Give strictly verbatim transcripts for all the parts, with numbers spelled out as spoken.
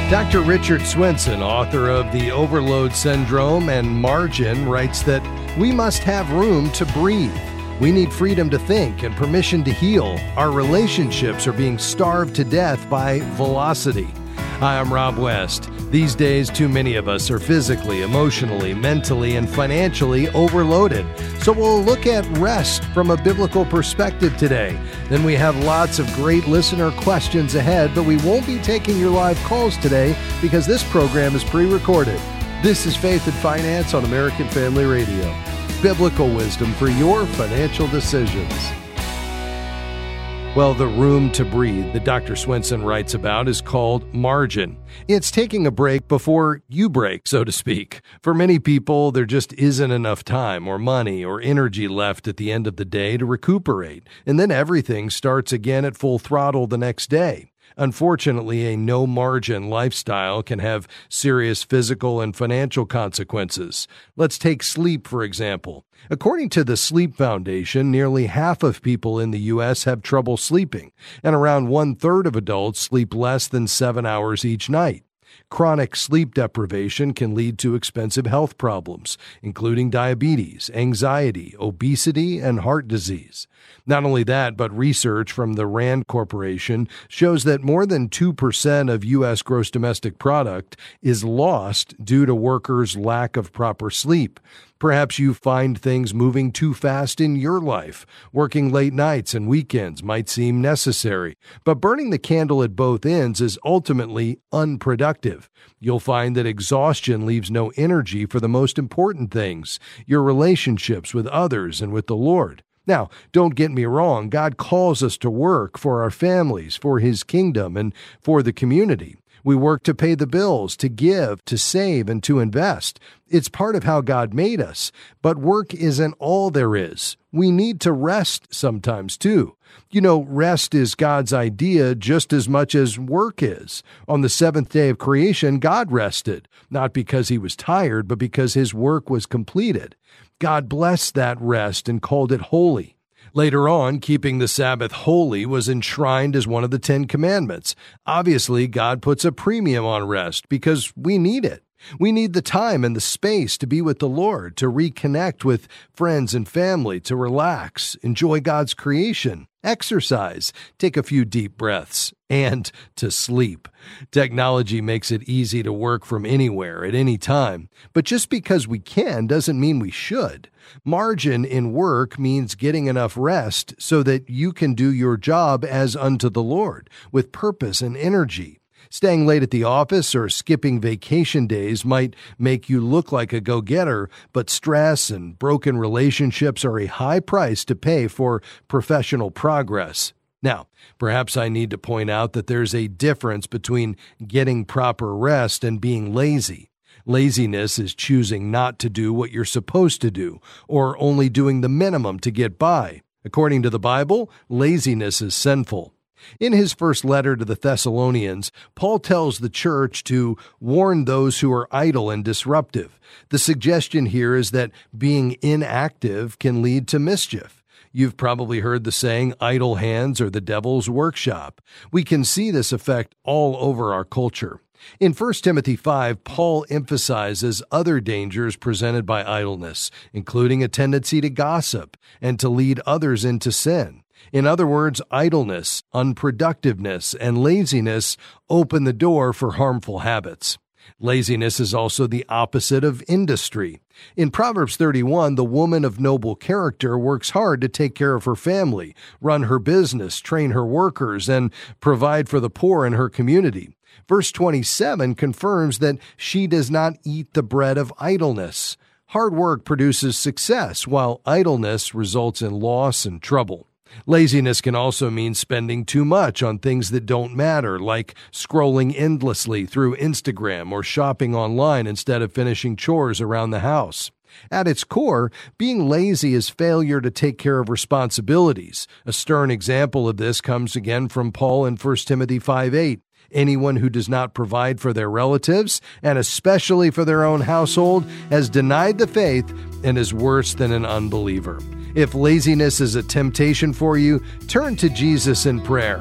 Doctor Richard Swenson, author of The Overload Syndrome and Margin, writes that we must have room to breathe. We need freedom to think and permission to heal. Our relationships are being starved to death by velocity. Hi, I'm Rob West. These days, too many of us are physically, emotionally, mentally, and financially overloaded. So we'll look at rest from a biblical perspective today. Then we have lots of great listener questions ahead, but we won't be taking your live calls today because this program is pre-recorded. This is Faith and Finance on American Family Radio. Biblical wisdom for your financial decisions. Well, the room to breathe that Doctor Swenson writes about is called margin. It's taking a break before you break, so to speak. For many people, there just isn't enough time or money or energy left at the end of the day to recuperate, and then everything starts again at full throttle the next day. Unfortunately, a no-margin lifestyle can have serious physical and financial consequences. Let's take sleep, for example. According to the Sleep Foundation, nearly half of people in the U S have trouble sleeping, and around one-third of adults sleep less than seven hours each night. Chronic sleep deprivation can lead to expensive health problems, including diabetes, anxiety, obesity, and heart disease. Not only that, but research from the RAND Corporation shows that more than two percent of U S gross domestic product is lost due to workers' lack of proper sleep. Perhaps you find things moving too fast in your life. Working late nights and weekends might seem necessary, but burning the candle at both ends is ultimately unproductive. You'll find that exhaustion leaves no energy for the most important things, your relationships with others and with the Lord. Now, don't get me wrong, God calls us to work for our families, for His kingdom, and for the community. We work to pay the bills, to give, to save, and to invest. It's part of how God made us, but work isn't all there is. We need to rest sometimes, too. You know, rest is God's idea just as much as work is. On the seventh day of creation, God rested, not because He was tired, but because His work was completed. God blessed that rest and called it holy. Later on, keeping the Sabbath holy was enshrined as one of the Ten Commandments. Obviously, God puts a premium on rest because we need it. We need the time and the space to be with the Lord, to reconnect with friends and family, to relax, enjoy God's creation, exercise, take a few deep breaths, and to sleep. Technology makes it easy to work from anywhere at any time, but just because we can doesn't mean we should. Margin in work means getting enough rest so that you can do your job as unto the Lord, with purpose and energy. Staying late at the office or skipping vacation days might make you look like a go-getter, but stress and broken relationships are a high price to pay for professional progress. Now, perhaps I need to point out that there's a difference between getting proper rest and being lazy. Laziness is choosing not to do what you're supposed to do, or only doing the minimum to get by. According to the Bible, laziness is sinful. In his first letter to the Thessalonians, Paul tells the church to warn those who are idle and disruptive. The suggestion here is that being inactive can lead to mischief. You've probably heard the saying, idle hands are the devil's workshop. We can see this effect all over our culture. In First Timothy five, Paul emphasizes other dangers presented by idleness, including a tendency to gossip and to lead others into sin. In other words, idleness, unproductiveness, and laziness open the door for harmful habits. Laziness is also the opposite of industry. In Proverbs thirty-one, the woman of noble character works hard to take care of her family, run her business, train her workers, and provide for the poor in her community. Verse twenty-seven confirms that she does not eat the bread of idleness. Hard work produces success, while idleness results in loss and trouble. Laziness can also mean spending too much on things that don't matter, like scrolling endlessly through Instagram or shopping online instead of finishing chores around the house. At its core, being lazy is failure to take care of responsibilities. A stern example of this comes again from Paul in First Timothy five eight. Anyone who does not provide for their relatives, and especially for their own household, has denied the faith and is worse than an unbeliever. If laziness is a temptation for you, turn to Jesus in prayer.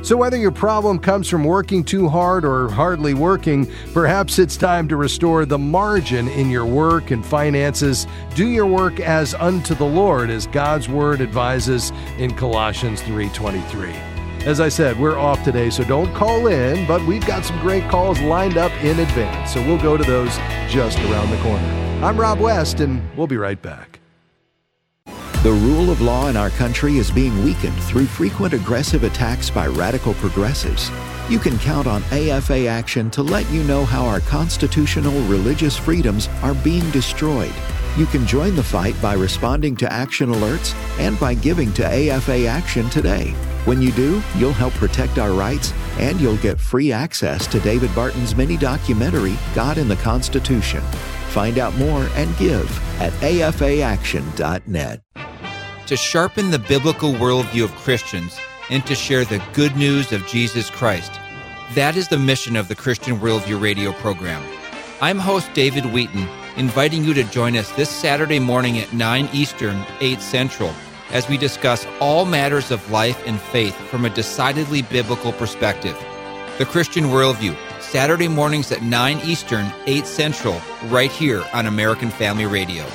So whether your problem comes from working too hard or hardly working, perhaps it's time to restore the margin in your work and finances. Do your work as unto the Lord, as God's Word advises in Colossians three twenty-three. As I said, we're off today, so don't call in, but we've got some great calls lined up in advance, so we'll go to those just around the corner. I'm Rob West, and we'll be right back. The rule of law in our country is being weakened through frequent aggressive attacks by radical progressives. You can count on A F A Action to let you know how our constitutional religious freedoms are being destroyed. You can join the fight by responding to action alerts and by giving to A F A Action today. When you do, you'll help protect our rights, and you'll get free access to David Barton's mini-documentary, God in the Constitution. Find out more and give at A F A action dot net. To sharpen the biblical worldview of Christians and to share the good news of Jesus Christ. That is the mission of the Christian Worldview radio program. I'm host David Wheaton, inviting you to join us this Saturday morning at nine Eastern, eight Central, as we discuss all matters of life and faith from a decidedly biblical perspective. The Christian Worldview, Saturday mornings at nine Eastern, eight Central, right here on American Family Radio.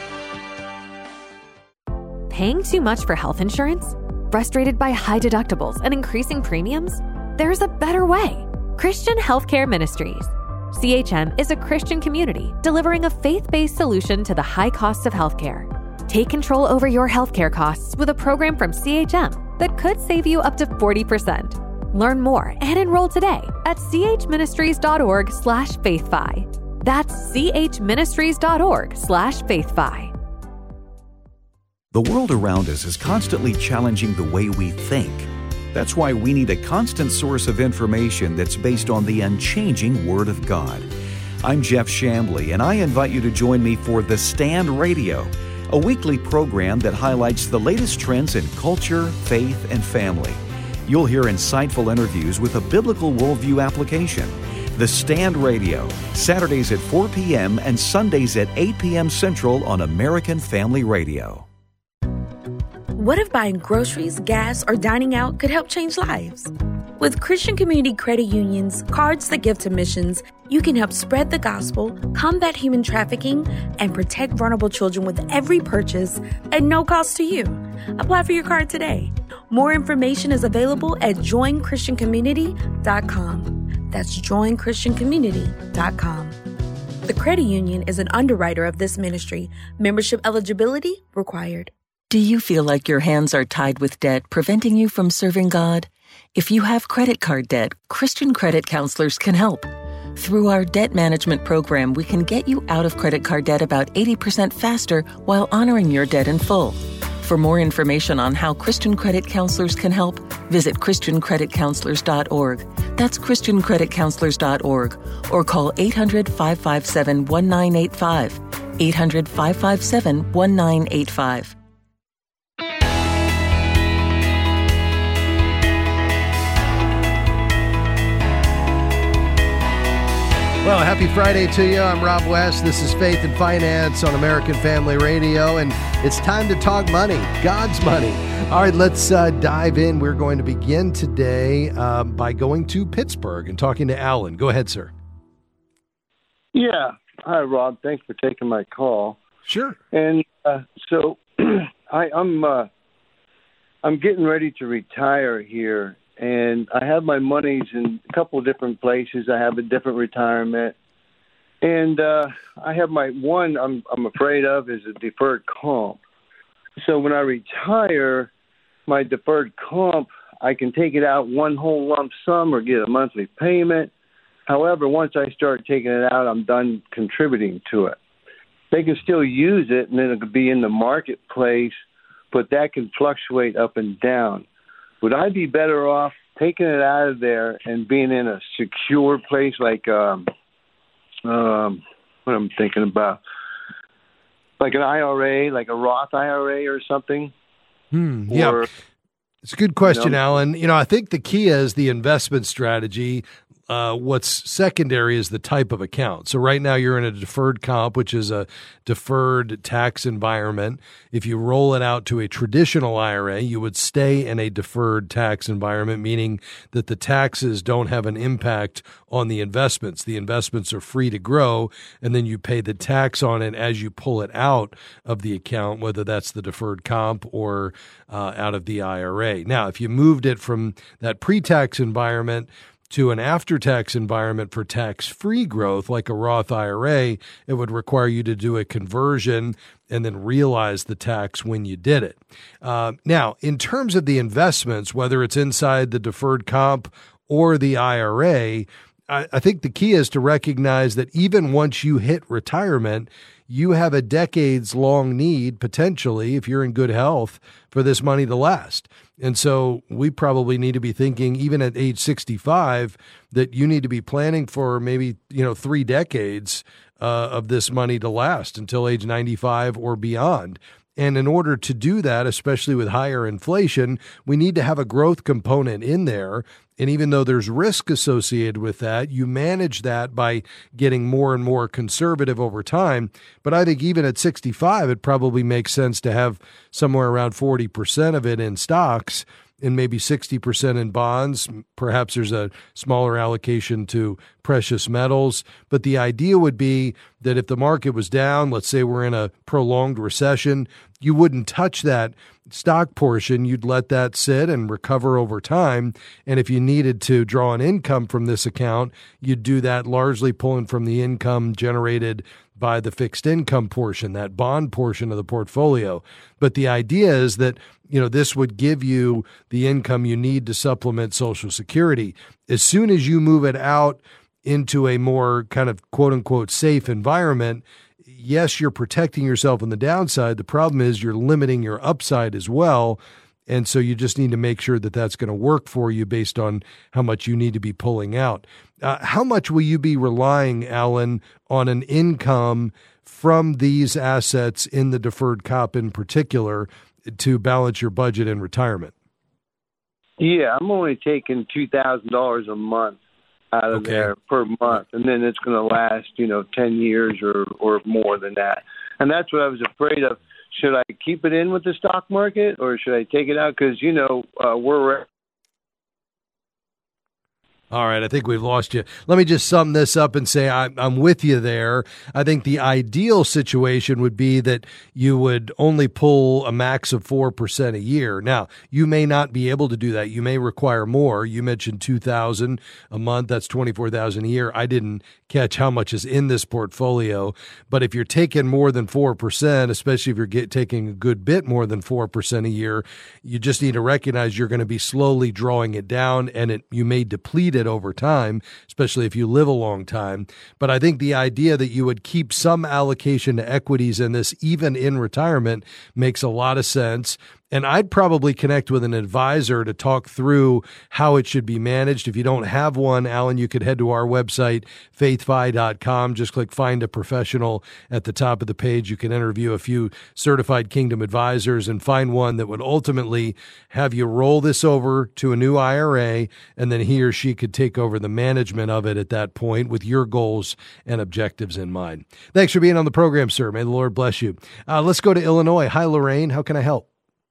Paying too much for health insurance? Frustrated by high deductibles and increasing premiums? There's a better way. Christian Healthcare Ministries. C H M is a Christian community delivering a faith-based solution to the high costs of healthcare. Take control over your healthcare costs with a program from C H M that could save you up to forty percent. Learn more and enroll today at chministries.org slash faithfi. That's chministries.org slash faithfi. The world around us is constantly challenging the way we think. That's why we need a constant source of information that's based on the unchanging Word of God. I'm Jeff Chambly, and I invite you to join me for The Stand Radio, a weekly program that highlights the latest trends in culture, faith, and family. You'll hear insightful interviews with a biblical worldview application. The Stand Radio, Saturdays at four p.m. and Sundays at eight p.m. Central on American Family Radio. What if buying groceries, gas, or dining out could help change lives? With Christian Community Credit Union's Cards That Give to Missions, you can help spread the gospel, combat human trafficking, and protect vulnerable children with every purchase at no cost to you. Apply for your card today. More information is available at join christian community dot com. That's join christian community dot com. The credit union is an underwriter of this ministry. Membership eligibility required. Do you feel like your hands are tied with debt, preventing you from serving God? If you have credit card debt, Christian Credit Counselors can help. Through our debt management program, we can get you out of credit card debt about eighty percent faster while honoring your debt in full. For more information on how Christian Credit Counselors can help, visit christian credit counselors dot org. That's christian credit counselors dot org, or call eight hundred, five five seven, one nine eight five, eight hundred, five five seven, one nine eight five. Well, happy Friday to you. I'm Rob West. This is Faith and Finance on American Family Radio, and it's time to talk money, God's money. All right, let's uh, dive in. We're going to begin today uh, by going to Pittsburgh and talking to Alan. Go ahead, sir. Yeah. Hi, Rob. Thanks for taking my call. Sure. And uh, so I, I'm uh, I'm getting ready to retire here. And I have my monies in a couple of different places. I have a different retirement. And uh, I have my one I'm I'm afraid of is a deferred comp. So when I retire, my deferred comp, I can take it out one whole lump sum or get a monthly payment. However, once I start taking it out, I'm done contributing to it. They can still use it, and then it could be in the marketplace, but that can fluctuate up and down. Would I be better off taking it out of there and being in a secure place like um, um, what I'm thinking about, like an I R A, like a Roth I R A or something? Hmm, yeah, or, it's a good question, you know, Alan. You know, I think the key is the investment strategy. uh, what's secondary is the type of account. So right now you're in a deferred comp, which is a deferred tax environment. If you roll it out to a traditional I R A, you would stay in a deferred tax environment, meaning that the taxes don't have an impact on the investments. The investments are free to grow, and then you pay the tax on it as you pull it out of the account, whether that's the deferred comp or uh, out of the I R A. Now, if you moved it from that pre-tax environment to an after-tax environment for tax-free growth, like a Roth I R A, it would require you to do a conversion and then realize the tax when you did it. Uh, now, in terms of the investments, whether it's inside the deferred comp or the I R A, I, I think the key is to recognize that even once you hit retirement, you have a decades-long need, potentially, if you're in good health, for this money to last. And so we probably need to be thinking, even at age sixty-five, that you need to be planning for maybe, you know, three decades uh, of this money to last until age ninety-five or beyond. And in order to do that, especially with higher inflation, we need to have a growth component in there. And even though there's risk associated with that, you manage that by getting more and more conservative over time. But I think even at sixty-five, it probably makes sense to have somewhere around forty percent of it in stocks and maybe sixty percent in bonds. Perhaps there's a smaller allocation to precious metals. But the idea would be that if the market was down, let's say we're in a prolonged recession, you wouldn't touch that stock portion. You'd let that sit and recover over time. And if you needed to draw an income from this account, you'd do that largely pulling from the income generated by the fixed income portion, that bond portion of the portfolio. But the idea is that, you know, this would give you the income you need to supplement Social Security. As soon as you move it out into a more kind of quote unquote safe environment, yes, you're protecting yourself on the downside. The problem is you're limiting your upside as well. And so you just need to make sure that that's going to work for you based on how much you need to be pulling out. Uh, how much will you be relying, Alan, on an income from these assets in the deferred comp in particular to balance your budget in retirement? Yeah, I'm only taking two thousand dollars a month out of okay. there per month, and then it's going to last, you know, ten years or, or more than that. And that's what I was afraid of. Should I keep it in with the stock market or should I take it out? Because, you know, uh, we're All right, I think we've lost you. Let me just sum this up and say I, I'm with you there. I think the ideal situation would be that you would only pull a max of four percent a year. Now, you may not be able to do that. You may require more. You mentioned two thousand dollars a month. That's twenty-four thousand dollars a year. I didn't catch how much is in this portfolio. But if you're taking more than four percent, especially if you're get, taking a good bit more than four percent a year, you just need to recognize you're going to be slowly drawing it down, and it you may deplete it over time, especially if you live a long time. But I think the idea that you would keep some allocation to equities in this, even in retirement, makes a lot of sense. And I'd probably connect with an advisor to talk through how it should be managed. If you don't have one, Alan, you could head to our website, faith fi dot com. Just click Find a Professional at the top of the page. You can interview a few certified Kingdom advisors and find one that would ultimately have you roll this over to a new I R A, and then he or she could take over the management of it at that point with your goals and objectives in mind. Thanks for being on the program, sir. May the Lord bless you. Uh, let's go to Illinois. Hi, Lorraine. How can I help?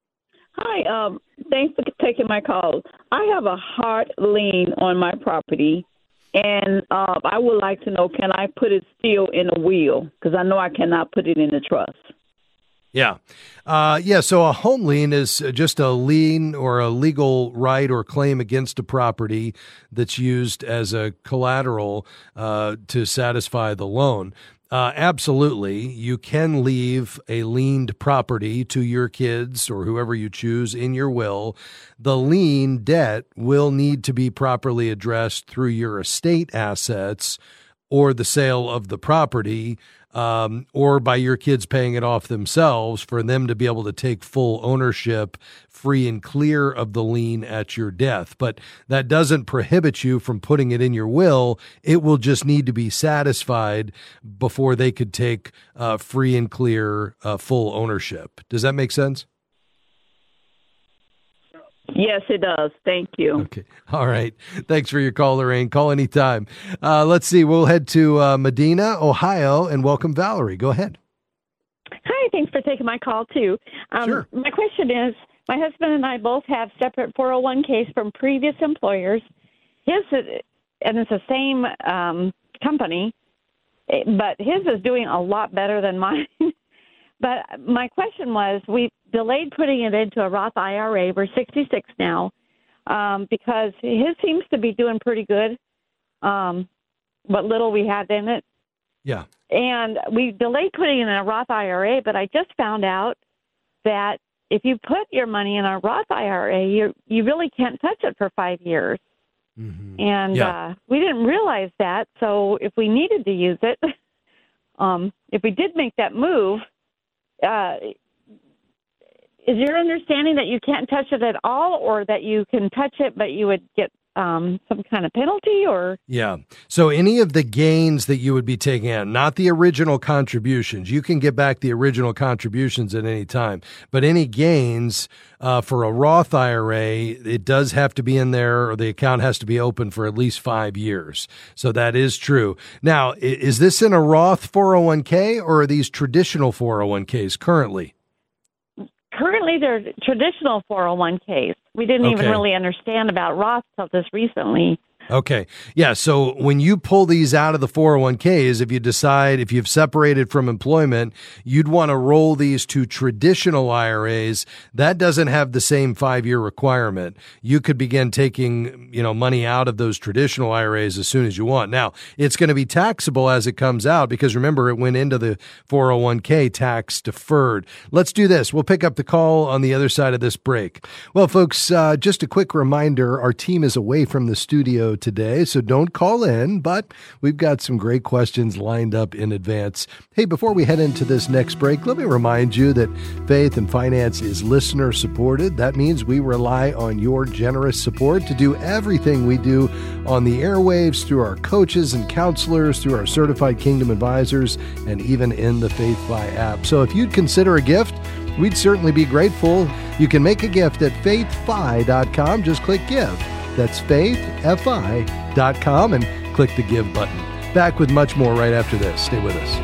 Hi, um, thanks for taking my call. I have a hard lien on my property, and uh, I would like to know, can I put it still in a will? Because I know I cannot put it in a trust. Yeah. Uh, yeah, so a home lien is just a lien or a legal right or claim against a property that's used as a collateral uh, to satisfy the loan. Uh, absolutely. You can leave a liened property to your kids or whoever you choose in your will. The lien debt will need to be properly addressed through your estate assets or the sale of the property, um, or by your kids paying it off themselves for them to be able to take full ownership free and clear of the lien at your death. But that doesn't prohibit you from putting it in your will. It will just need to be satisfied before they could take uh, free and clear uh, full ownership. Does that make sense? Yes, it does. Thank you. Okay. All right. Thanks for your call, Lorraine. Call anytime. Uh, let's see. We'll head to uh, Medina, Ohio, and welcome Valerie. Go ahead. Hi. Thanks for taking my call, too. Um, sure. My question is, my husband and I both have separate four oh one k's from previous employers. His, and it's the same um, company, but his is doing a lot better than mine. But my question was, we delayed putting it into a Roth I R A. We're sixty-six now um, because his seems to be doing pretty good, um, what little we had in it. Yeah. And we delayed putting it in a Roth I R A, but I just found out that if you put your money in a Roth I R A, you you really can't touch it for five years. Mm-hmm. And yeah. uh, we didn't realize that. So if we needed to use it, um, if we did make that move, uh, is your understanding that you can't touch it at all, or that you can touch it but you would get um, some kind of penalty? Or yeah. So any of the gains that you would be taking out, not the original contributions, you can get back the original contributions at any time, but any gains uh, for a Roth I R A, it does have to be in there, or the account has to be open for at least five years. So that is true. Now, is this in a Roth four oh one k, or are these traditional four oh one k's currently? Currently, they're traditional four oh one k's. We didn't Okay. even really understand about Roth till just recently. Okay. Yeah. So when you pull these out of the four oh one k's, if you decide, if you've separated from employment, you'd want to roll these to traditional I R A's. That doesn't have the same five-year requirement. You could begin taking, you know, money out of those traditional I R A's as soon as you want. Now, it's going to be taxable as it comes out because remember, it went into the four oh one k tax deferred. Let's do this. We'll pick up the call on the other side of this break. Well, folks, uh, just a quick reminder, our team is away from the studio today, so don't call in, but we've got some great questions lined up in advance. Hey, before we head into this next break, let me remind you that Faith and Finance is listener supported. That means we rely on your generous support to do everything we do on the airwaves, through our coaches and counselors, through our certified Kingdom advisors, and even in the FaithFi app. So if you'd consider a gift, we'd certainly be grateful. You can make a gift at faith fi dot com. Just click Give. That's faith fi dot com and click the Give button. Back with much more right after this. Stay with us.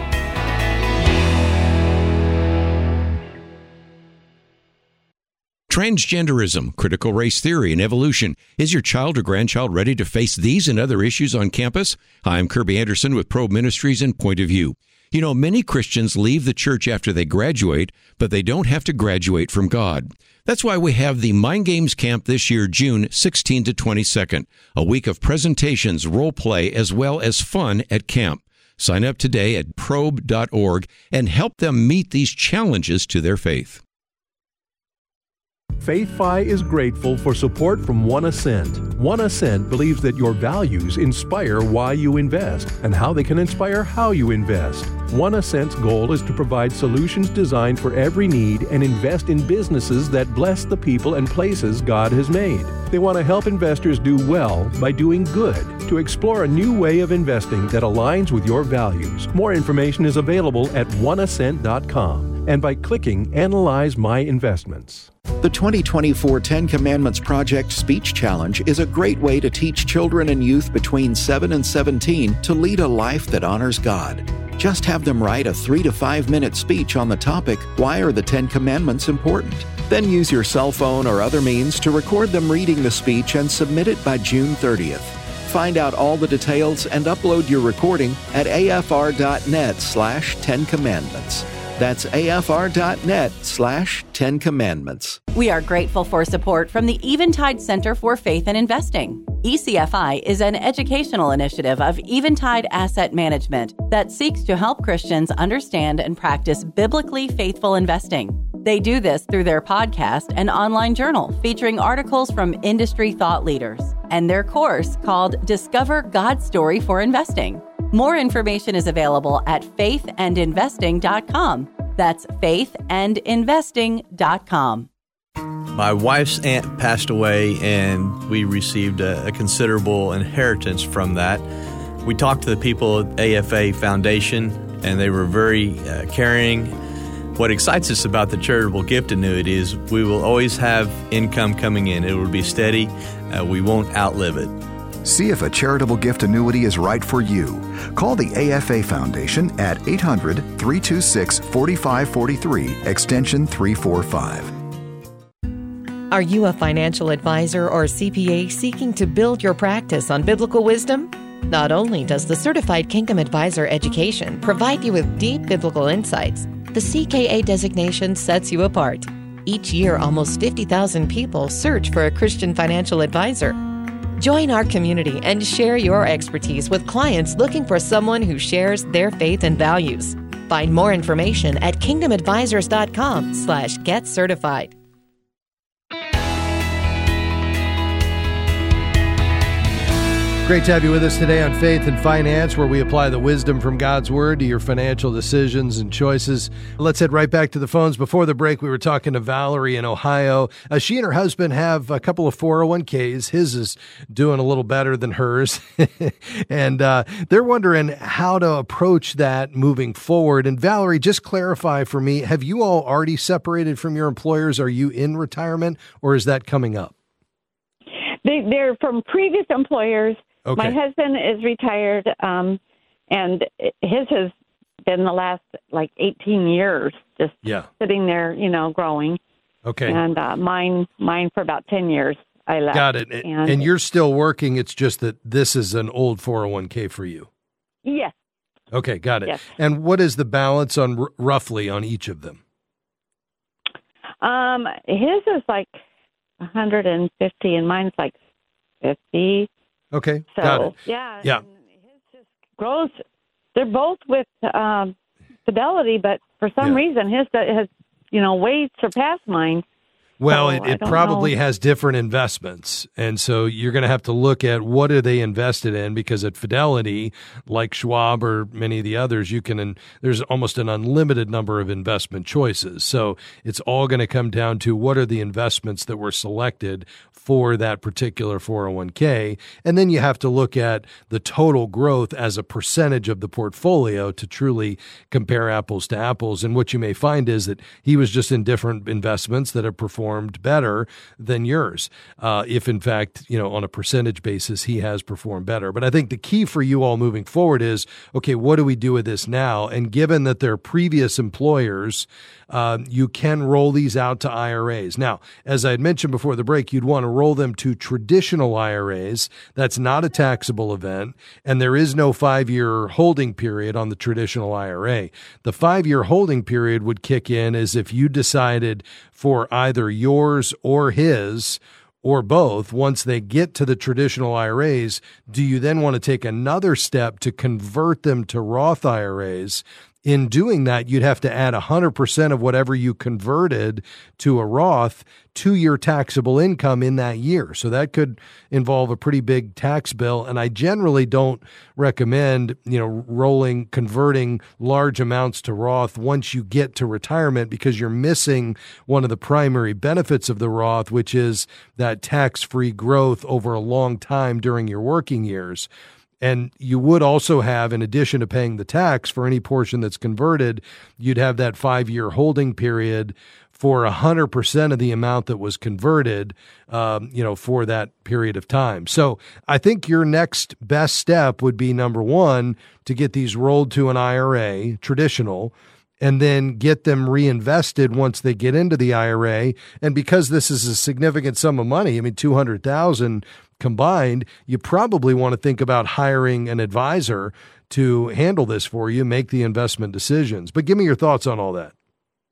Transgenderism, critical race theory, and evolution. Is your child or grandchild ready to face these and other issues on campus? Hi, I'm Kirby Anderson with Probe Ministries and Point of View. You know, many Christians leave the church after they graduate, but they don't have to graduate from God. That's why we have the Mind Games Camp this year, June sixteenth to twenty-second, a week of presentations, role play, as well as fun at camp. Sign up today at probe dot org and help them meet these challenges to their faith. FaithFi is grateful for support from One Ascent. One Ascent believes that your values inspire why you invest and how they can inspire how you invest. One Ascent's goal is to provide solutions designed for every need and invest in businesses that bless the people and places God has made. They want to help investors do well by doing good, to explore a new way of investing that aligns with your values. More information is available at one ascent dot com and by clicking Analyze My Investments. The twenty twenty-four Ten Commandments Project Speech Challenge is a great way to teach children and youth between seven and seventeen to lead a life that honors God. Just have them write a three to five minute speech on the topic, Why are the Ten Commandments important? Then use your cell phone or other means to record them reading the speech and submit it by June thirtieth. Find out all the details and upload your recording at afr.net slash 10 commandments. That's afr.net slash 10 commandments. We are grateful for support from the Eventide Center for Faith and Investing. E C F I is an educational initiative of Eventide Asset Management that seeks to help Christians understand and practice biblically faithful investing. They do this through their podcast and online journal featuring articles from industry thought leaders and their course called Discover God's Story for Investing. More information is available at faith and investing dot com. That's faith and investing dot com. My wife's aunt passed away, and we received a, a considerable inheritance from that. We talked to the people at A F A Foundation, and they were very uh, caring. What excites us about the charitable gift annuity is we will always have income coming in. It will be steady. Uh, we won't outlive it. See if a charitable gift annuity is right for you. Call the A F A Foundation at eight hundred, three two six, four five four three, extension three forty-five. Are you a financial advisor or C P A seeking to build your practice on biblical wisdom? Not only does the Certified Kingdom Advisor education provide you with deep biblical insights, the C K A designation sets you apart. Each year, almost fifty thousand people search for a Christian financial advisor. Join our community and share your expertise with clients looking for someone who shares their faith and values. Find more information at kingdomadvisors.com slash get certified. Great to have you with us today on Faith and Finance, where we apply the wisdom from God's Word to your financial decisions and choices. Let's head right back to the phones. Before the break, we were talking to Valerie in Ohio. Uh, she and her husband have a couple of four oh one k's. His is doing a little better than hers. and uh, they're wondering how to approach that moving forward. And Valerie, just clarify for me, have you all already separated from your employers? Are you in retirement, or is that coming up? They, they're from previous employers. Okay. My husband is retired, um, and his has been the last, like, eighteen years, just yeah. sitting there, you know, growing. Okay. And uh, mine mine for about ten years I left. Got it. And, and you're still working, it's just that this is an old four oh one k for you. Yes. Okay, got it. Yes. And what is the balance on r- roughly on each of them? Um, his is like one hundred fifty, and mine's like fifty. Okay, so, got it. Yeah, yeah. And his just grows. They're both with um, Fidelity, but for some yeah. reason his has, you know, way surpassed mine. Well, so, it, it probably know. has different investments. And so you're going to have to look at what are they invested in, because at Fidelity, like Schwab or many of the others, you can, and there's almost an unlimited number of investment choices. So it's all going to come down to what are the investments that were selected for that particular four oh one k. And then you have to look at the total growth as a percentage of the portfolio to truly compare apples to apples. And what you may find is that he was just in different investments that have performed better than yours. Uh, if in fact, you know, on a percentage basis, he has performed better. But I think the key for you all moving forward is, okay, what do we do with this now? And given that they're previous employers, uh, you can roll these out to I R As. Now, as I had mentioned before the break, you'd want to roll them to traditional I R As. That's not a taxable event, and there is no five-year holding period on the traditional I R A. The five-year holding period would kick in as if you decided for either yours or his or both, once they get to the traditional I R As, do you then want to take another step to convert them to Roth I R As? In doing that, you'd have to add one hundred percent of whatever you converted to a Roth to your taxable income in that year. So that could involve a pretty big tax bill. And I generally don't recommend, you know, rolling, converting large amounts to Roth once you get to retirement, because you're missing one of the primary benefits of the Roth, which is that tax-free growth over a long time during your working years. And you would also have, in addition to paying the tax for any portion that's converted, you'd have that five-year holding period for one hundred percent of the amount that was converted, um, you know, for that period of time. So I think your next best step would be, number one, to get these rolled to an I R A, traditional, and then get them reinvested once they get into the I R A. And because this is a significant sum of money, I mean, two hundred thousand dollars combined, you probably want to think about hiring an advisor to handle this for you, make the investment decisions. But give me your thoughts on all that.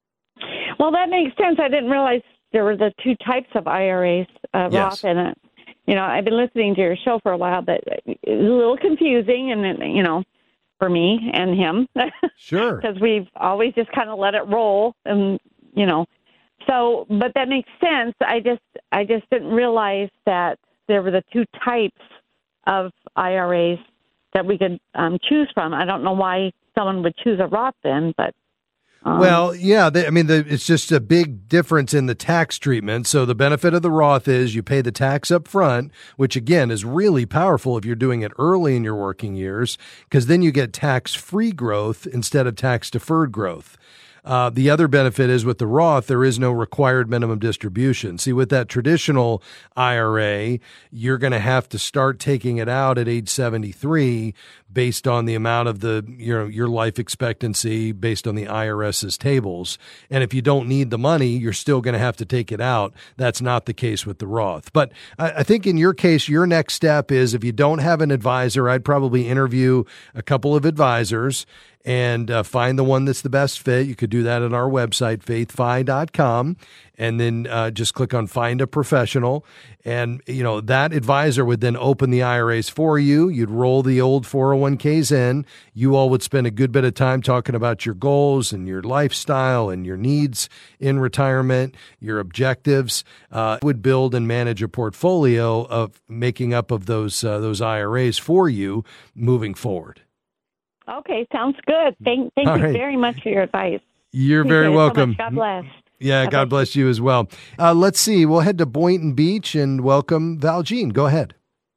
Well, that makes sense. I didn't realize there were the two types of I R As, uh, Yes. Roth and it. You know, I've been listening to your show for a while, but it's a little confusing, and you know, for me and him. Sure. Because we've always just kind of let it roll, and you know, so. But that makes sense. I just, I just didn't realize that there were the two types of I R As that we could um, choose from. I don't know why someone would choose a Roth then, but. Um, Well, yeah, they, I mean, the, it's just a big difference in the tax treatment. So the benefit of the Roth is you pay the tax up front, which again is really powerful if you're doing it early in your working years, because then you get tax-free growth instead of tax-deferred growth. Uh, the other benefit is with the Roth, there is no required minimum distribution. See, with that traditional I R A, you're going to have to start taking it out at age seventy-three based on the amount of the, you know, your life expectancy based on the IRS's tables. And if you don't need the money, you're still going to have to take it out. That's not the case with the Roth. But I, I think in your case, your next step is if you don't have an advisor, I'd probably interview a couple of advisors and uh, find the one that's the best fit. You could do that at our website, faith fi dot com, and then uh, just click on Find a Professional. And, you know, that advisor would then open the I R As for you. You'd roll the old four oh one k's in. You all would spend a good bit of time talking about your goals and your lifestyle and your needs in retirement, your objectives. Uh, would build and manage a portfolio of making up of those uh, those I R As for you moving forward. Okay, sounds good. Thank, thank All you right. very much for your advice. You're Appreciate very it so welcome. much. God bless. Yeah, God God bless you as well. Uh, let's see. We'll head to Boynton Beach and welcome Valjean. Go ahead.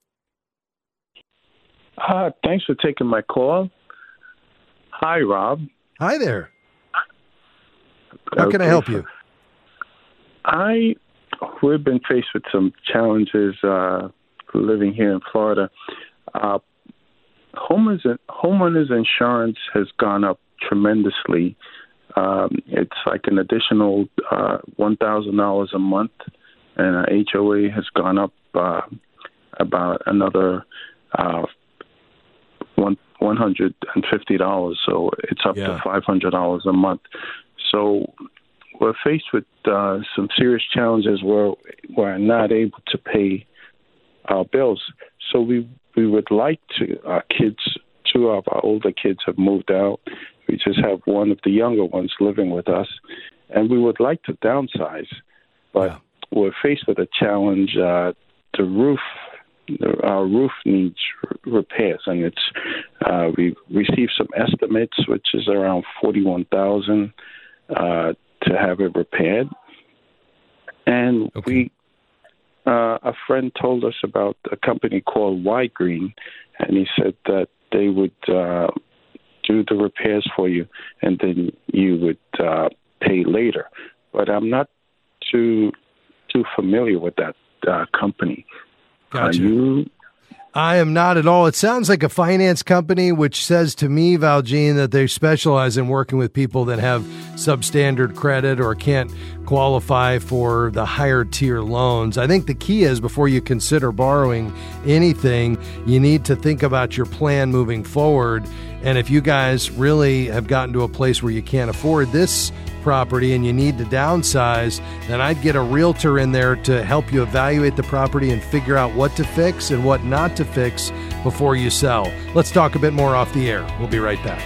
Uh, thanks for taking my call. Hi, Rob. Hi there. How can I Okay, help so you? I we've been faced with some challenges uh, living here in Florida. Uh, homeowners homeowners insurance has gone up tremendously. Um, it's like an additional uh, one thousand dollars a month, and our H O A has gone up uh, about another uh, one one hundred and fifty dollars. So it's up Yeah. to five hundred dollars a month. So we're faced with uh, some serious challenges where we're not able to pay our bills. So we we would like to. Our kids, two of our older kids have moved out. We just have one of the younger ones living with us, and we would like to downsize, but we're faced with a challenge. Uh, the roof, the, our roof needs r- repairs, and it's uh, we received some estimates, which is around forty-one thousand uh, to have it repaired, and we. Uh, a friend told us about a company called White Green, and he said that they would uh, do the repairs for you, and then you would uh, pay later. But I'm not too too familiar with that uh, company. Gotcha. Are you? I am not at all. It sounds like a finance company, which says to me, Valjean, that they specialize in working with people that have substandard credit or can't qualify for the higher tier loans. I think the key is before you consider borrowing anything, you need to think about your plan moving forward. And if you guys really have gotten to a place where you can't afford this property and you need to downsize, then I'd get a realtor in there to help you evaluate the property and figure out what to fix and what not to fix before you sell. Let's talk a bit more off the air. We'll be right back.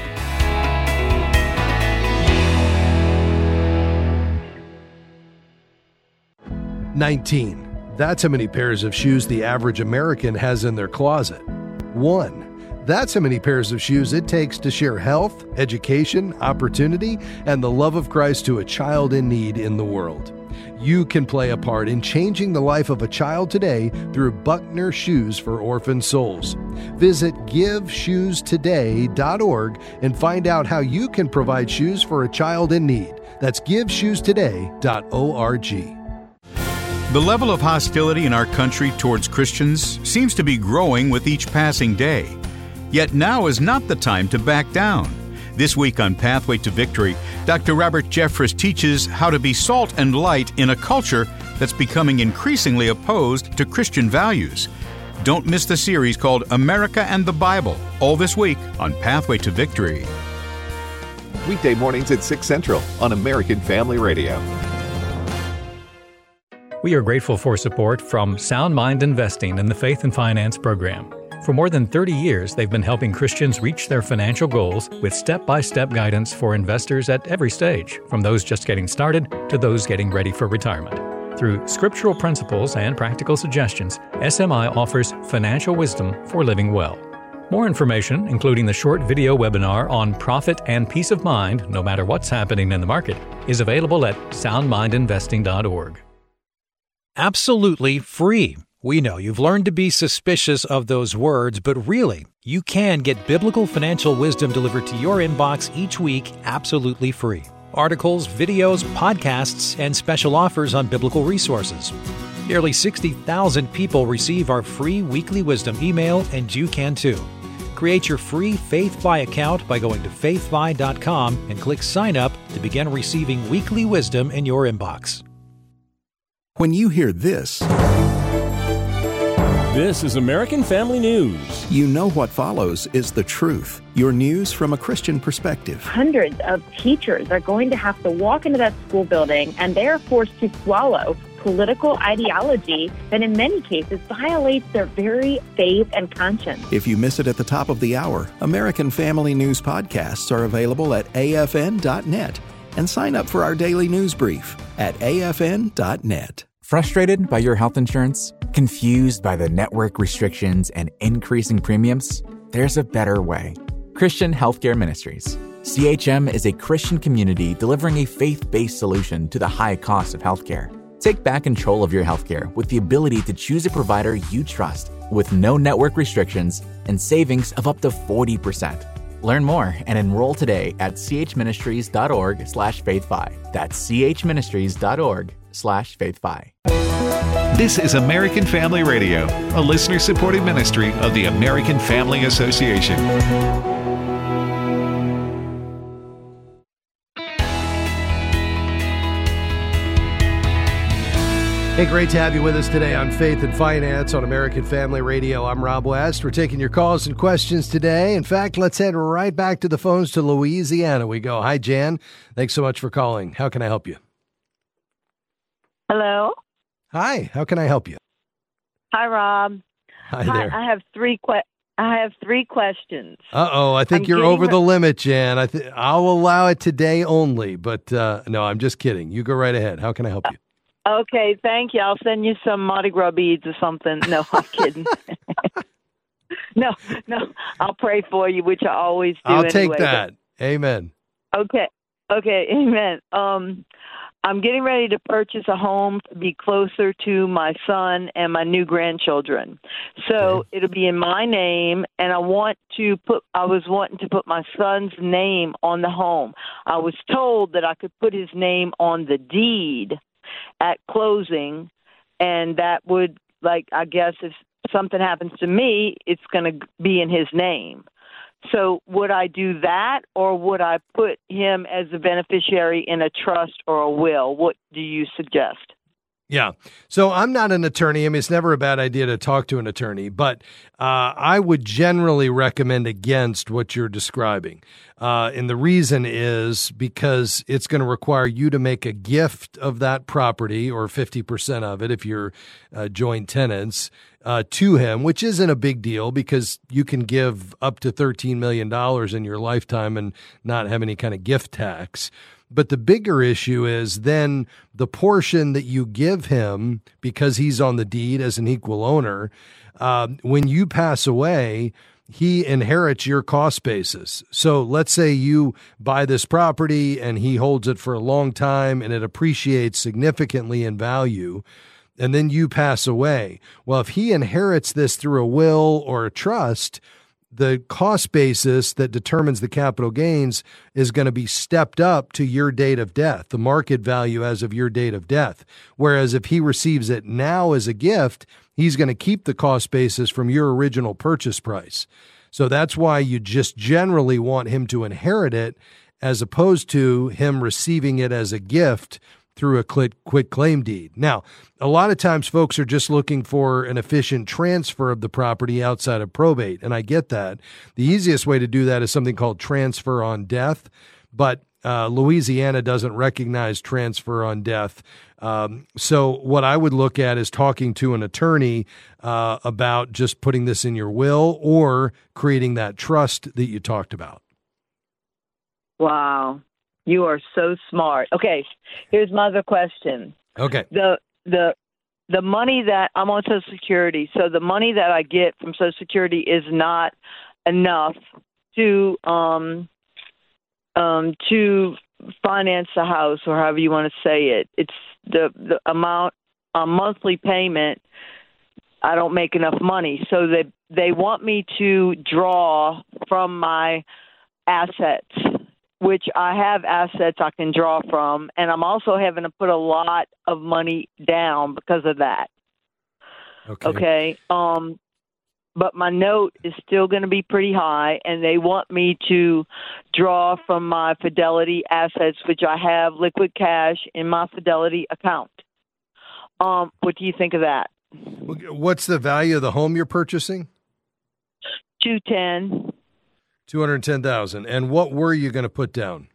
nineteen. That's how many pairs of shoes the average American has in their closet. One. That's how many pairs of shoes it takes to share health, education, opportunity, and the love of Christ to a child in need in the world. You can play a part in changing the life of a child today through Buckner Shoes for Orphan Souls. Visit give shoes today dot org and find out how you can provide shoes for a child in need. That's give shoes today dot org. The level of hostility in our country towards Christians seems to be growing with each passing day. Yet now is not the time to back down. This week on Pathway to Victory, Doctor Robert Jeffress teaches how to be salt and light in a culture that's becoming increasingly opposed to Christian values. Don't miss the series called America and the Bible, all this week on Pathway to Victory. Weekday mornings at six Central on American Family Radio. We are grateful for support from Sound Mind Investing in the Faith and Finance program. For more than thirty years, they've been helping Christians reach their financial goals with step-by-step guidance for investors at every stage, from those just getting started to those getting ready for retirement. Through scriptural principles and practical suggestions, S M I offers financial wisdom for living well. More information, including the short video webinar on profit and peace of mind, no matter what's happening in the market, is available at sound mind investing dot org. Absolutely free. We know you've learned to be suspicious of those words, but really, you can get biblical financial wisdom delivered to your inbox each week absolutely free. articles, videos, podcasts, and special offers on biblical resources. Nearly sixty thousand people receive our free weekly wisdom email, and you can too. Create your free FaithFi account by going to faith fi dot com and click Sign Up to begin receiving weekly wisdom in your inbox. When you hear this, this is American Family News. You know what follows is the truth. Your news from a Christian perspective. Hundreds of teachers are going to have to walk into that school building, and they are forced to swallow political ideology that in many cases violates their very faith and conscience. If you miss it at the top of the hour, American Family News podcasts are available at A F N dot net. And sign up for our daily news brief at A F N dot net. Frustrated by your health insurance? Confused by the network restrictions and increasing premiums? There's a better way. Christian Healthcare Ministries. C H M is a Christian community delivering a faith-based solution to the high cost of healthcare. Take back control of your healthcare with the ability to choose a provider you trust with no network restrictions and savings of up to forty percent. Learn more and enroll today at chministries.org slash faithfi. That's chministries.org slash faithfi. This is American Family Radio, a listener-supported ministry of the American Family Association. Hey, great to have you with us today on Faith and Finance on American Family Radio. I'm Rob West. We're taking your calls and questions today. In fact, let's head right back to the phones to Louisiana. We go. Hi, Jan. Thanks so much for calling. How can I help you? Hello. Hi. How can I help you? Hi, Rob. Hi there. I have three que- I have three questions. Uh-oh. I think I'm you're over re- the limit, Jan. I th- I'll allow it today only, but uh, no, I'm just kidding. You go right ahead. How can I help you? Okay, thank you. I'll send you some Mardi Gras beads or something. No, I'm kidding. no, no, I'll pray for you, which I always do. I'll anyway, take that. but- Amen. Okay, okay, amen. Um, I'm getting ready to purchase a home to be closer to my son and my new grandchildren. So okay. It'll be in my name, and I want to put. I was wanting to put my son's name on the home. I was told that I could put his name on the deed at closing, and that would, like, I guess if something happens to me, it's going to be in his name. So would I do that, or would I put him as a beneficiary in a trust or a will? What do you suggest? Yeah. So I'm not an attorney. I mean, it's never a bad idea to talk to an attorney, but uh, I would generally recommend against what you're describing. Uh, and the reason is because it's going to require you to make a gift of that property, or fifty percent of it if you're uh, joint tenants, uh, to him, which isn't a big deal because you can give up to thirteen million dollars in your lifetime and not have any kind of gift tax. But the bigger issue is then the portion that you give him, because he's on the deed as an equal owner, uh, when you pass away, he inherits your cost basis. So let's say you buy this property and he holds it for a long time and it appreciates significantly in value, and then you pass away. Well, if he inherits this through a will or a trust, the cost basis that determines the capital gains is going to be stepped up to your date of death, the market value as of your date of death. Whereas if he receives it now as a gift, he's going to keep the cost basis from your original purchase price. So that's why you just generally want him to inherit it as opposed to him receiving it as a gift through a quit claim deed. Now, a lot of times folks are just looking for an efficient transfer of the property outside of probate, and I get that. The easiest way to do that is something called transfer on death, but uh, Louisiana doesn't recognize transfer on death. Um, so what I would look at is talking to an attorney uh, about just putting this in your will or creating that trust that you talked about. Wow. You are so smart. Okay, here's my other question. Okay. The the the money that I'm on Social Security, so the money that I get from Social Security is not enough to um um to finance the house, or however you want to say it. It's the the amount a monthly payment. I don't make enough money, so they they want me to draw from my assets. which I have assets I can draw from, and I'm also having to put a lot of money down because of that. Okay. Okay. Um, but my note is still going to be pretty high, and they want me to draw from my Fidelity assets, which I have liquid cash in my Fidelity account. Um, what do you think of that? What's the value of the home you're purchasing? two ten. two hundred ten thousand dollars. And what were you going to put down?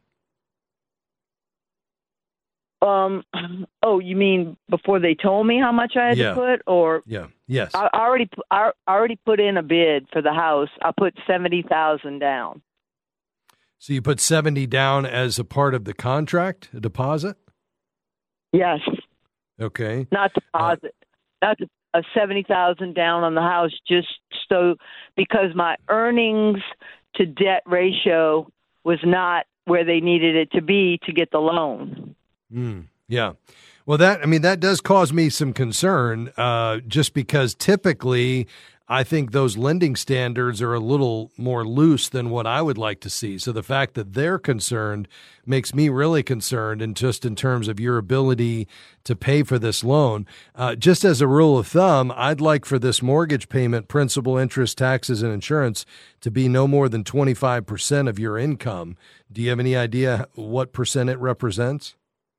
Um. Oh, you mean before they told me how much I had Yeah. to put, or Yeah. Yes. I already pu- I already put in a bid for the house. I put seventy thousand down. So you put seventy down as a part of the contract, a deposit? Yes, Okay. not deposit, not de- a seventy thousand down on the house, just so because my earnings to debt ratio was not where they needed it to be to get the loan. Mm, yeah. Well, that, I mean, that does cause me some concern, uh, just because typically I think those lending standards are a little more loose than what I would like to see. So the fact that they're concerned makes me really concerned, and just in terms of your ability to pay for this loan. Uh, just as a rule of thumb, I'd like for this mortgage payment, principal, interest, taxes, and insurance to be no more than twenty-five percent of your income. Do you have any idea what percent it represents?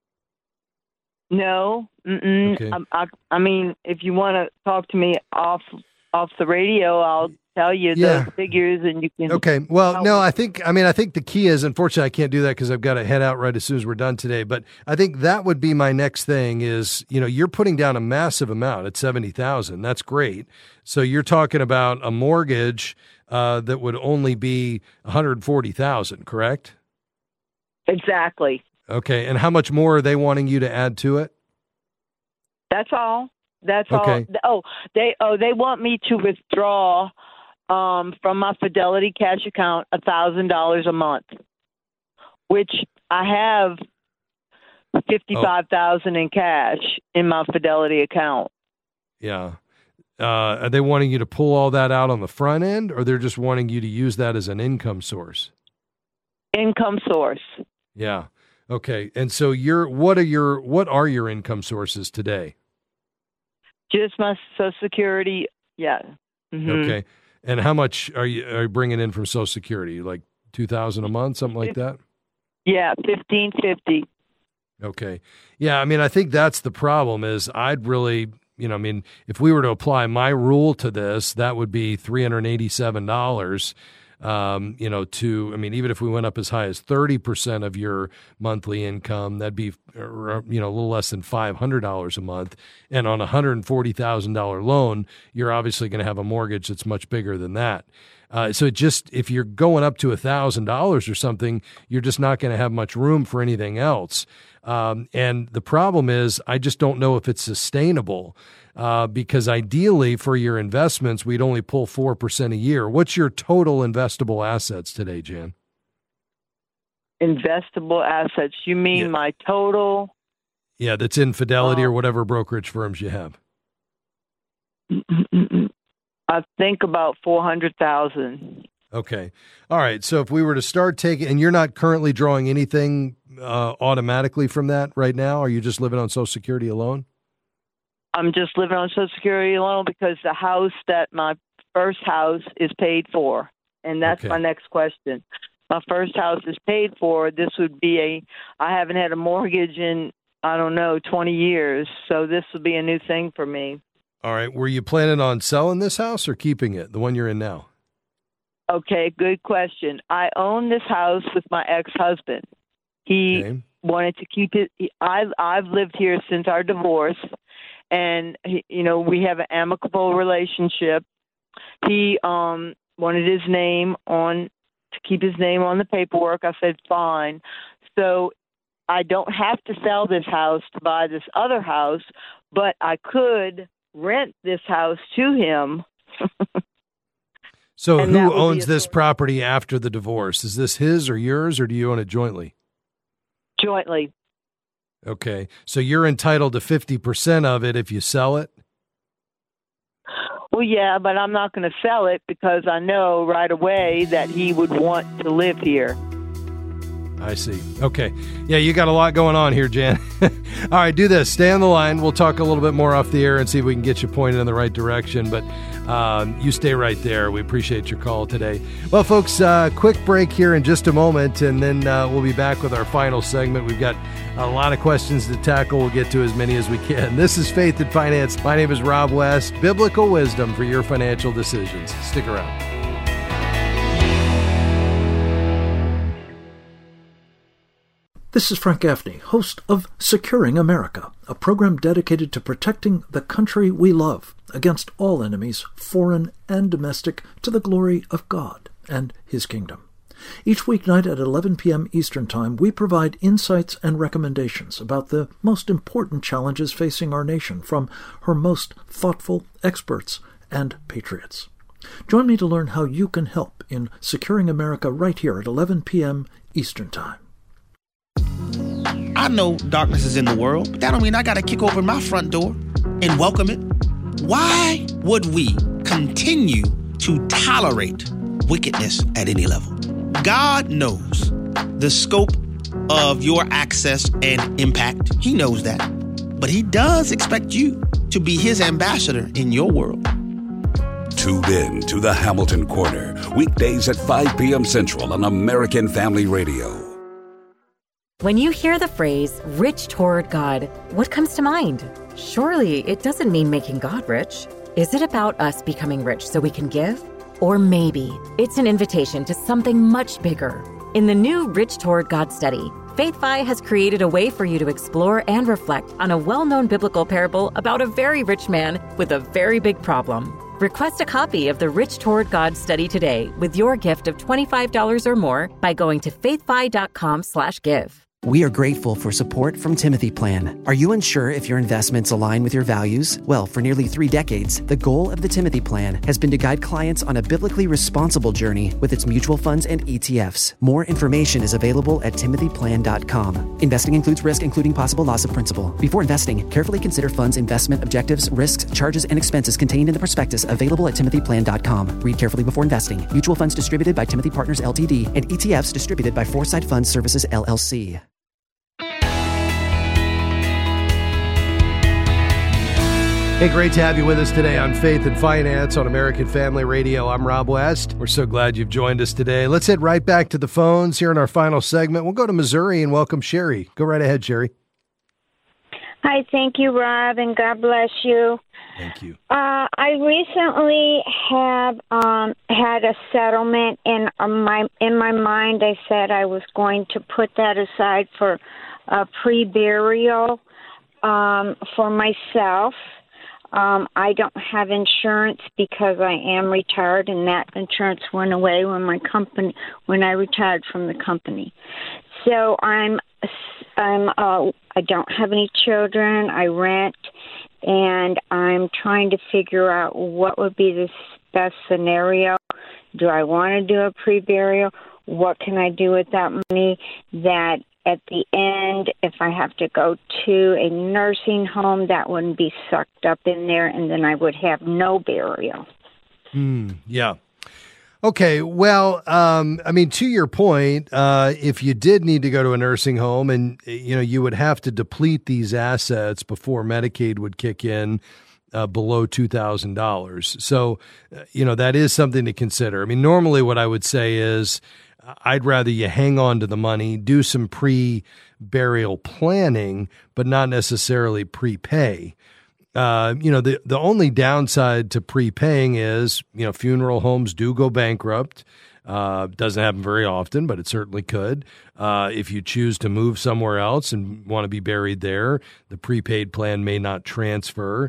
No, mm-mm. Okay. I, I, I mean, if you want to talk to me off off the radio, I'll tell you Yeah. those figures, and you can. Okay. Well, help no, me. I think, I mean, I think the key is, unfortunately, I can't do that because I've got to head out right as soon as we're done today. But I think that would be my next thing is, you know, you're putting down a massive amount at seventy thousand. That's great. So you're talking about a mortgage uh, that would only be one hundred forty thousand, correct? Exactly. Okay. And how much more are they wanting you to add to it? That's all. That's Okay. all. Oh, they oh they want me to withdraw um, from my Fidelity cash account a thousand dollars a month, which I have fifty five thousand in cash in my Fidelity account. Yeah. Uh, are they wanting you to pull all that out on the front end, or they're just wanting you to use that as an income source? Income source. Yeah. Okay. And so you're, what are your, what are your income sources today? Just my Social Security. Yeah. Mhm. Okay. And how much are you, are you bringing in from Social Security? Like two thousand a month, something like that? Yeah, fifteen fifty. Okay. Yeah. I mean, I think that's the problem is I'd really, you know, I mean, if we were to apply my rule to this, that would be three hundred eighty-seven dollars. Um, you know, to, I mean, even if we went up as high as thirty percent of your monthly income, that'd be, uh, you know, a little less than five hundred dollars a month. And on a one hundred forty thousand dollars loan, you're obviously going to have a mortgage that's much bigger than that. Uh, so it just, if you're going up to one thousand dollars or something, you're just not going to have much room for anything else. Um, and the problem is, I just don't know if it's sustainable. Uh, because ideally for your investments, we'd only pull four percent a year. What's your total investable assets today, Jan? Investable assets. You mean Yeah. my total? Yeah, that's in Fidelity Uh, or whatever brokerage firms you have. I think about four hundred thousand. Okay. All right. So if we were to start taking, and you're not currently drawing anything uh, automatically from that right now, are you just living on Social Security alone? I'm just living on Social Security alone because the house that my first house is paid for. And that's Okay. my next question. My first house is paid for. This would be a, I haven't had a mortgage in, I don't know, twenty years. So this would be a new thing for me. All right. Were you planning on selling this house or keeping it, the one you're in now? Okay, good question. I own this house with my ex-husband. He Okay. wanted to keep it. he- I've I've lived here since our divorce, and he, you know we have an amicable relationship. He um wanted his name on to keep his name on the paperwork. I said fine. So I don't have to sell this house to buy this other house, but I could rent this house to him. So And that who would be owns a this property after the divorce? Is this his or yours, or do you own it jointly? Jointly. Okay. So you're entitled to fifty percent of it if you sell it? Well, yeah, but I'm not going to sell it because I know right away that he would want to live here. I see. Okay. Yeah, you got a lot going on here, Jan. All right, do this. Stay on the line. We'll talk a little bit more off the air and see if we can get you pointed in the right direction. But um, you stay right there. We appreciate your call today. Well, folks, uh, quick break here in just a moment, and then uh, we'll be back with our final segment. We've got a lot of questions to tackle. We'll get to as many as we can. This is Faith and Finance. My name is Rob West. Biblical wisdom for your financial decisions. Stick around. This is Frank Gaffney, host of Securing America, a program dedicated to protecting the country we love against all enemies, foreign and domestic, to the glory of God and His kingdom. Each weeknight at eleven p.m. Eastern Time, we provide insights and recommendations about the most important challenges facing our nation from her most thoughtful experts and patriots. Join me to learn how you can help in Securing America right here at eleven p.m. Eastern Time. I know darkness is in the world, but that don't mean I gotta kick open my front door and welcome it. Why would we continue to tolerate wickedness at any level? God knows the scope of your access and impact. He knows that. But He does expect you to be His ambassador in your world. Tune in to the Hamilton Corner, weekdays at five p.m. Central on American Family Radio. When you hear the phrase, rich toward God, what comes to mind? Surely it doesn't mean making God rich. Is it about us becoming rich so we can give? Or maybe it's an invitation to something much bigger. In the new Rich Toward God study, FaithFi has created a way for you to explore and reflect on a well-known biblical parable about a very rich man with a very big problem. Request a copy of the Rich Toward God study today with your gift of twenty-five dollars or more by going to faithfi.com slash give. We are grateful for support from Timothy Plan. Are you unsure if your investments align with your values? Well, for nearly three decades, the goal of the Timothy Plan has been to guide clients on a biblically responsible journey with its mutual funds and E T Fs. More information is available at timothy plan dot com. Investing includes risk, including possible loss of principal. Before investing, carefully consider funds' investment objectives, risks, charges, and expenses contained in the prospectus available at timothy plan dot com. Read carefully before investing. Mutual funds distributed by Timothy Partners Ltd and E T Fs distributed by Foresight Fund Services L L C. Hey, great to have you with us today on Faith and Finance on American Family Radio. I'm Rob West. We're so glad you've joined us today. Let's head right back to the phones here in our final segment. We'll go to Missouri and welcome Sherry. Go right ahead, Sherry. Hi, thank you, Rob, and God bless you. Thank you. Uh, I recently have um, had a settlement, and my in my mind I said I was going to put that aside for a pre-burial um, for myself. Um, I don't have insurance because I am retired, and that insurance went away when my company when I retired from the company. So I'm I'm uh, I don't have any children. I rent, and I'm trying to figure out what would be the best scenario. Do I want to do a pre-burial? What can I do with that money that at the end, if I have to go to a nursing home, that wouldn't be sucked up in there, and then I would have no burial. Mm, yeah. Okay, well, um, I mean, to your point, uh, if you did need to go to a nursing home and, you know, you would have to deplete these assets before Medicaid would kick in uh, below two thousand dollars. So, uh, you know, that is something to consider. I mean, normally what I would say is, I'd rather you hang on to the money, do some pre-burial planning, but not necessarily prepay. Uh, you know, the, the only downside to prepaying is, you know, funeral homes do go bankrupt. Uh, doesn't happen very often, but it certainly could. Uh, if you choose to move somewhere else and want to be buried there, the prepaid plan may not transfer.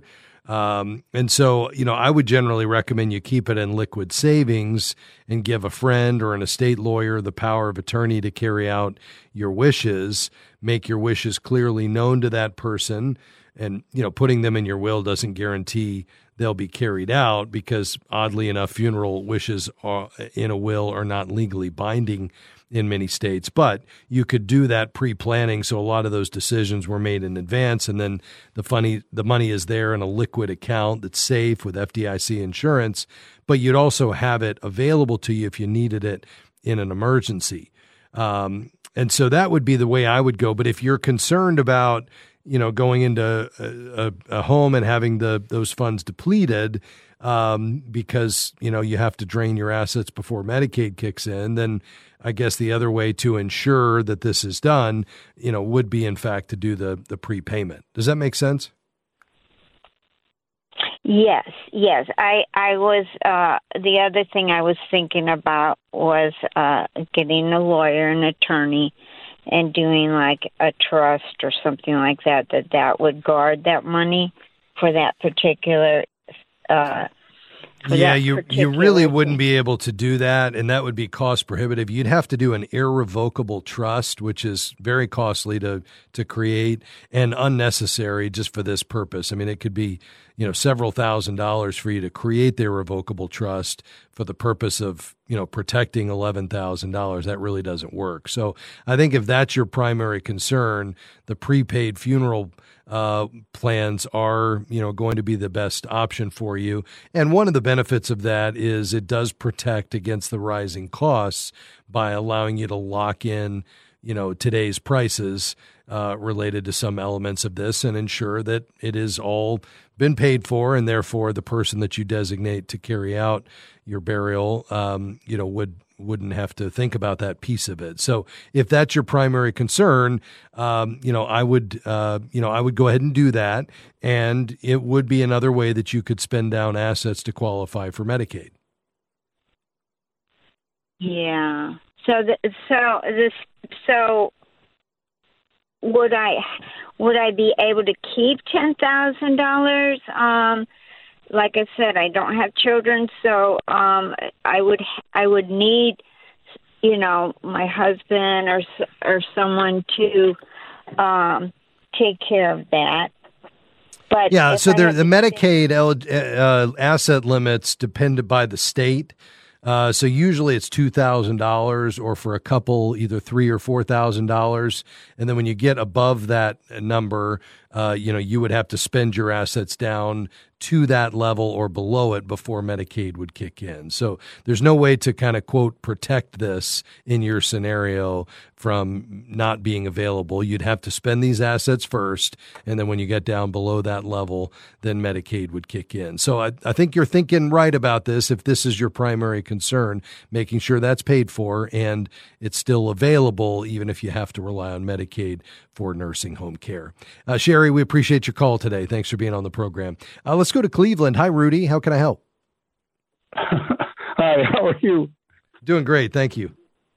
Um, and so, you know, I would generally recommend you keep it in liquid savings and give a friend or an estate lawyer the power of attorney to carry out your wishes, make your wishes clearly known to that person. And, you know, putting them in your will doesn't guarantee they'll be carried out because, oddly enough, funeral wishes are, in a will are not legally binding in many states. But you could do that pre-planning, so a lot of those decisions were made in advance, and then the funny the money is there in a liquid account that's safe with F D I C insurance, but you'd also have it available to you if you needed it in an emergency. Um, And so that would be the way I would go. But if you're concerned about, you know, going into a, a, a home and having the those funds depleted um, because, you know, you have to drain your assets before Medicaid kicks in, then I guess the other way to ensure that this is done, you know, would be, in fact, to do the, the prepayment. Does that make sense? Yes, yes. I, I was, uh, the other thing I was thinking about was uh, getting a lawyer, an attorney, and doing like a trust or something like that, that that would guard that money for that particular uh Yeah, you you really wouldn't be able to do that, and that would be cost prohibitive. You'd have to do an irrevocable trust, which is very costly to to create and unnecessary just for this purpose. I mean, it could be, you know, several thousand dollars for you to create the irrevocable trust for the purpose of, you know, protecting eleven thousand dollars. That really doesn't work. So I think if that's your primary concern, the prepaid funeral uh, plans are, you know, going to be the best option for you. And one of the benefits of that is it does protect against the rising costs by allowing you to lock in, you know, today's prices uh, related to some elements of this and ensure that it is all been paid for, and therefore the person that you designate to carry out your burial, um, you know, would wouldn't have to think about that piece of it. So if that's your primary concern, um, you know, I would, uh, you know, I would go ahead and do that, and it would be another way that you could spend down assets to qualify for Medicaid. Yeah. So, the, so this, so would I, would I be able to keep ten thousand dollars? Um, like I said, I don't have children, so um, I would, I would need, you know, my husband or or someone to um, take care of that. But yeah, so there, the Medicaid uh, asset limits depend by the state. Uh, so usually it's two thousand dollars, or for a couple, either three or four thousand dollars. And then when you get above that number, uh, you know, you would have to spend your assets down to that level or below it before Medicaid would kick in. So there's no way to kind of, quote, protect this in your scenario from not being available. You'd have to spend these assets first, and then when you get down below that level, then Medicaid would kick in. So I, I think you're thinking right about this if this is your primary concern, making sure that's paid for and it's still available, even if you have to rely on Medicaid for nursing home care. Uh, Sherry, we appreciate your call today. Thanks for being on the program. Uh, let's go to Cleveland. Hi, Rudy. How can I help? Hi, how are you? Doing great. Thank you.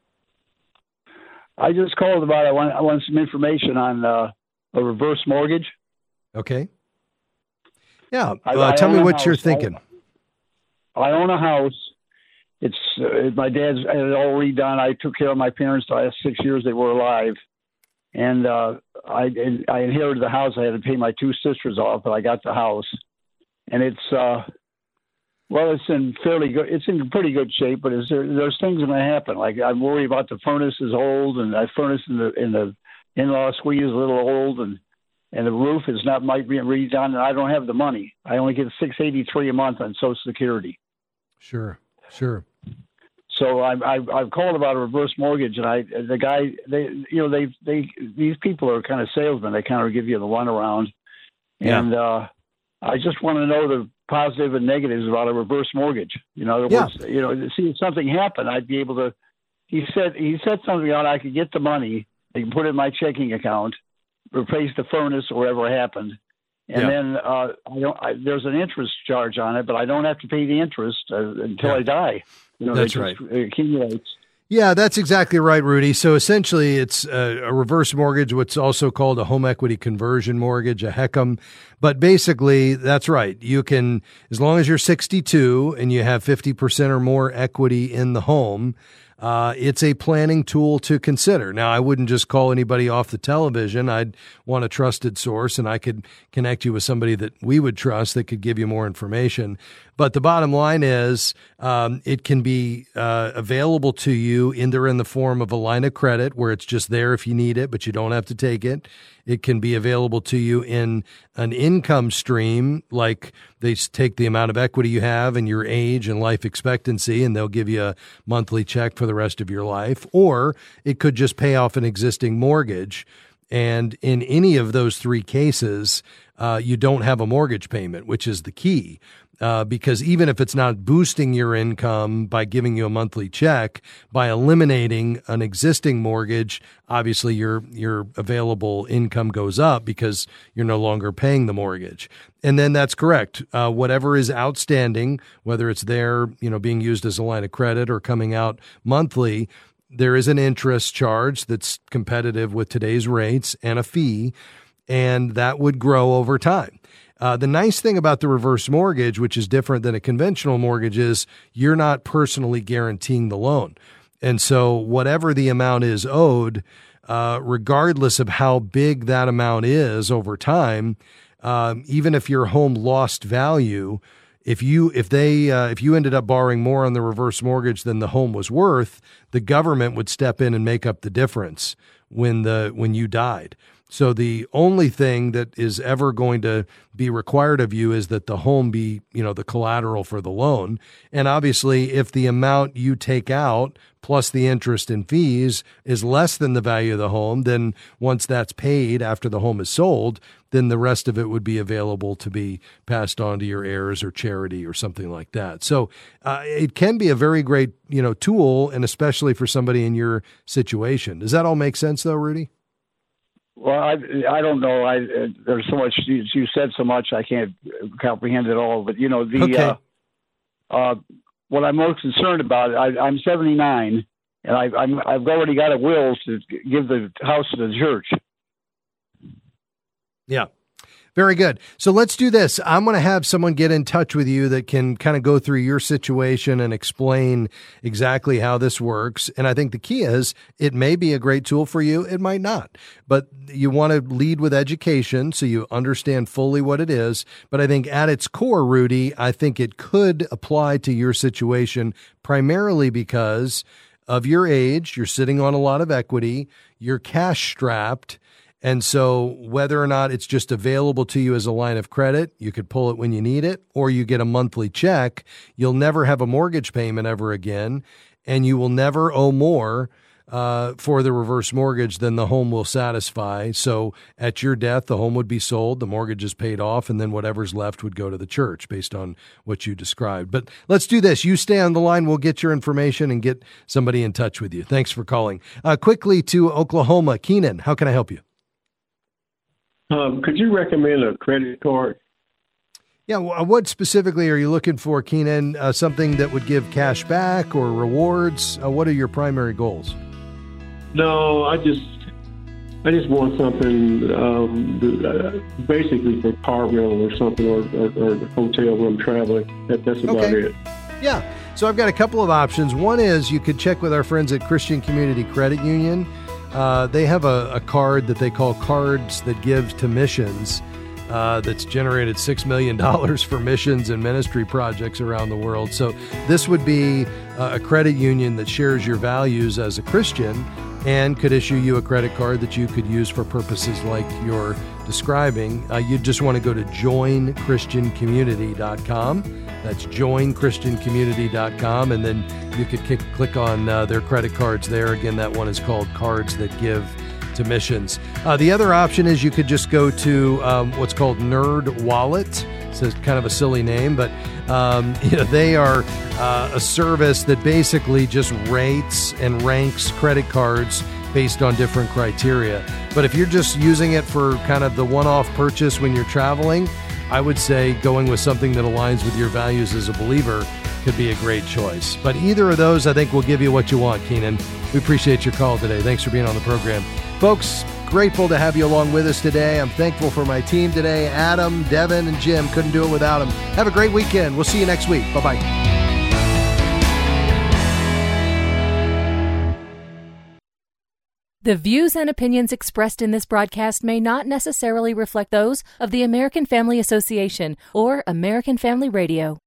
I just called about, I want, I want some information on uh, a reverse mortgage. Okay. Yeah. I, uh, I tell me what house. you're thinking. I, I own a house. It's uh, my dad's had it all redone. I took care of my parents the last six years they were alive. And uh, I I inherited the house. I had to pay my two sisters off, but I got the house. And it's, uh, well, it's in fairly good, it's in pretty good shape, but is there, there's things that may happen. Like I worry about the furnace is old, and the furnace in the, in the in-law suite is a little old, and, and the roof is not might be redone, and I don't have the money. I only get six eighty-three a month on Social Security. Sure, sure. So I, I, I've called about a reverse mortgage, and I, the guy, they, you know, they, they, these people are kind of salesmen. They kind of give you the runaround, Yeah. and uh, I just want to know the positive and negatives about a reverse mortgage. You know, in other Yeah. words, you know, to see if something happened, I'd be able to. He said he said something on I could get the money, I can put it in my checking account, replace the furnace or whatever happened, and Yeah. then uh, I don't. I, there's an interest charge on it, but I don't have to pay the interest uh, until Yeah. I die. You know, That's it right. just accumulates. Yeah, that's exactly right, Rudy. So essentially, it's a, a reverse mortgage, what's also called a home equity conversion mortgage, a HECM. But basically, that's right. You can, as long as you're sixty-two and you have fifty percent or more equity in the home, uh, it's a planning tool to consider. Now, I wouldn't just call anybody off the television. I'd want a trusted source, and I could connect you with somebody that we would trust that could give you more information. But the bottom line is um, it can be uh, available to you either in the form of a line of credit where it's just there if you need it, but you don't have to take it. It can be available to you in an income stream, like they take the amount of equity you have and your age and life expectancy, and they'll give you a monthly check for the rest of your life. Or it could just pay off an existing mortgage. And in any of those three cases, uh, you don't have a mortgage payment, which is the key. Uh, because even if it's not boosting your income by giving you a monthly check, by eliminating an existing mortgage, obviously your your available income goes up because you're no longer paying the mortgage. And then that's correct. Uh, whatever is outstanding, whether it's there, you know, being used as a line of credit or coming out monthly, there is an interest charge that's competitive with today's rates and a fee, and that would grow over time. Uh, the nice thing about the reverse mortgage, which is different than a conventional mortgage, is you're not personally guaranteeing the loan. And so whatever the amount is owed, uh, regardless of how big that amount is over time, um, even if your home lost value, if you if they uh, if you ended up borrowing more on the reverse mortgage than the home was worth, the government would step in and make up the difference when the when you died. So the only thing that is ever going to be required of you is that the home be, you know, the collateral for the loan. And obviously, if the amount you take out plus the interest and fees is less than the value of the home, then once that's paid after the home is sold, then the rest of it would be available to be passed on to your heirs or charity or something like that. So uh, it can be a very great, you know, tool, and especially for somebody in your situation. Does that all make sense, though, Rudy? Well, I I don't know. I uh, there's so much you, you said so much I can't comprehend it all. But you know the okay. uh, uh, what I'm most concerned about. I, I'm seventy-nine, and I, I'm I've already got a will to give the house to the church. Yeah. Very good. So let's do this. I'm going to have someone get in touch with you that can kind of go through your situation and explain exactly how this works. And I think the key is it may be a great tool for you. It might not. But you want to lead with education so you understand fully what it is. But I think at its core, Rudy, I think it could apply to your situation primarily because of your age. You're sitting on a lot of equity. You're cash strapped. And so whether or not it's just available to you as a line of credit, you could pull it when you need it, or you get a monthly check, you'll never have a mortgage payment ever again, and you will never owe more uh, for the reverse mortgage than the home will satisfy. So at your death, the home would be sold, the mortgage is paid off, and then whatever's left would go to the church based on what you described. But let's do this. You stay on the line. We'll get your information and get somebody in touch with you. Thanks for calling. Uh, quickly to Oklahoma. Keenan, how can I help you? Um, could you recommend a credit card? Yeah, what specifically are you looking for, Keenan? Uh, something that would give cash back or rewards? Uh, what are your primary goals? No, I just, I just want something um, uh, basically for car rental or something, or, or, or a hotel when I'm traveling. That, that's about okay. it. Yeah. So I've got a couple of options. One is you could check with our friends at Christian Community Credit Union. Uh, they have a, a card that they call Cards That Give to Missions uh, that's generated six million dollars for missions and ministry projects around the world. So this would be a credit union that shares your values as a Christian and could issue you a credit card that you could use for purposes like you're describing. Uh, you just want to go to join christian community dot com. That's join christian community dot com, and then you could click, click on uh, their credit cards there. Again, that one is called Cards That Give to Missions. Uh, the other option is you could just go to um, what's called Nerd Wallet. It's a kind of a silly name, but um, you know, they are uh, a service that basically just rates and ranks credit cards based on different criteria. But if you're just using it for kind of the one-off purchase when you're traveling, I would say going with something that aligns with your values as a believer could be a great choice. But either of those, I think, will give you what you want, Keenan. We appreciate your call today. Thanks for being on the program. Folks, grateful to have you along with us today. I'm thankful for my team today. Adam, Devin, and Jim. Couldn't do it without them. Have a great weekend. We'll see you next week. Bye-bye. The views and opinions expressed in this broadcast may not necessarily reflect those of the American Family Association or American Family Radio.